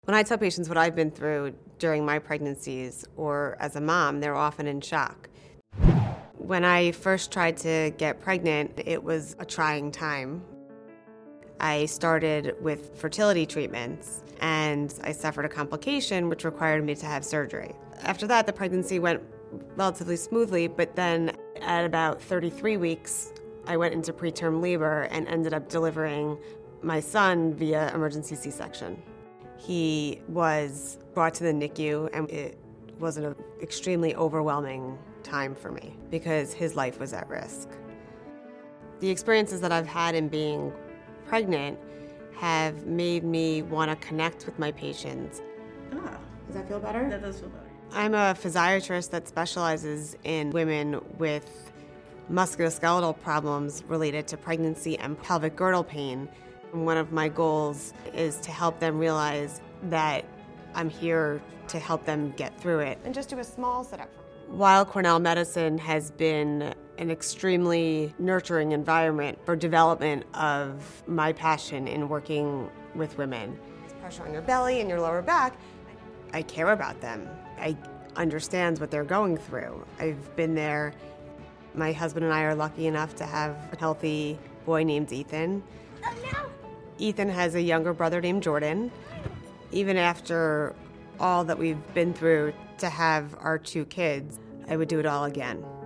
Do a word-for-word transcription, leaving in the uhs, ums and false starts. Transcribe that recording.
When I tell patients what I've been through during my pregnancies or as a mom, they're often in shock. When I first tried to get pregnant, it was a trying time. I started with fertility treatments and I suffered a complication which required me to have surgery. After that, the pregnancy went relatively smoothly, but then at about thirty-three weeks, I went into preterm labor and ended up delivering my son via emergency C-section. He was brought to the N I C U, and it was an extremely overwhelming time for me because his life was at risk. The experiences that I've had in being pregnant have made me want to connect with my patients. Ah, Does that feel better? that does feel better. I'm a physiatrist that specializes in women with musculoskeletal problems related to pregnancy and pelvic girdle pain. One of my goals is to help them realize that I'm here to help them get through it. And just do a small setup for me. Weill Cornell Medicine has been an extremely nurturing environment for development of my passion in working with women. Pressure on your belly and your lower back. I care about them. I understand what they're going through. I've been there. My husband and I are lucky enough to have a healthy boy named Ethan. Oh, no. Ethan has a younger brother named Jordan. Even after all that we've been through to have our two kids, I would do it all again.